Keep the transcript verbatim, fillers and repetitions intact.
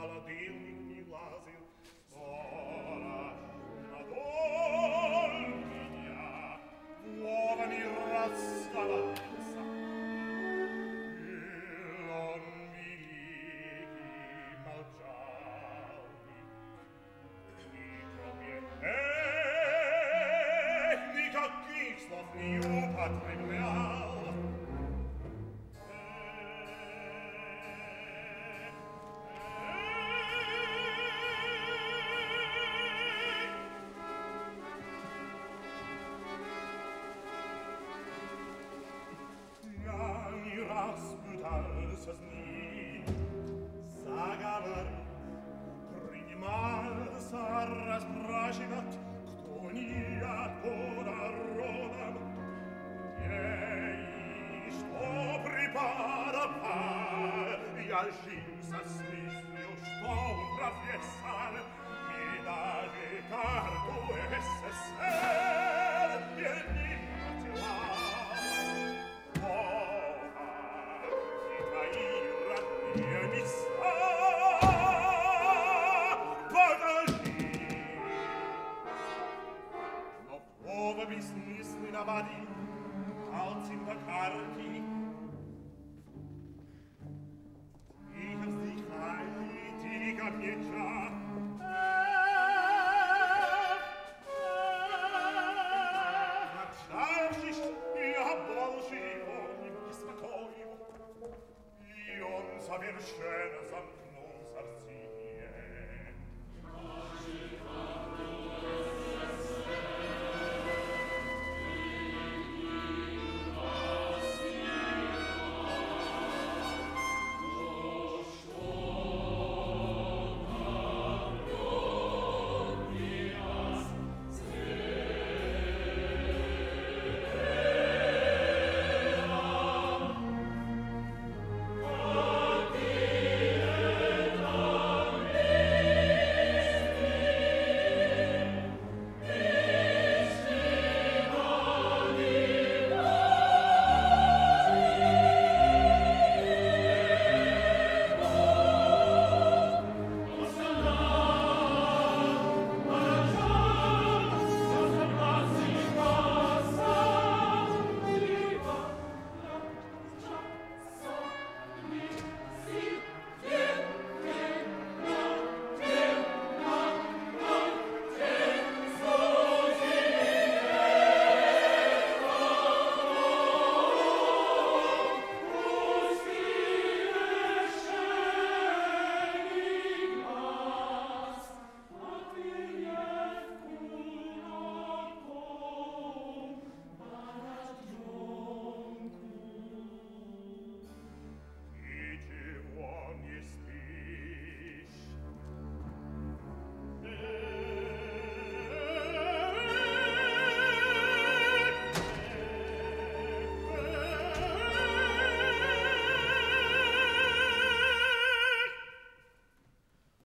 холодильник не лазил. Страшно доль меня Вовами расставался. И он великий молчал. Никаких никаких слов не употреблял. Я не раз пытался с ним заговорить, принимался расспрашивать, кто не откуда родом, где и что преподавал. Я жился с мыслью, что он профессор, и даже карту СССР перед ним потерял. Бога и твои родные места подожди. Но Вова бессмысленно водил пальцем по карте. Тихо вздыхай, тихо печа. Начавшись, я больше его не беспокою. И он совершенно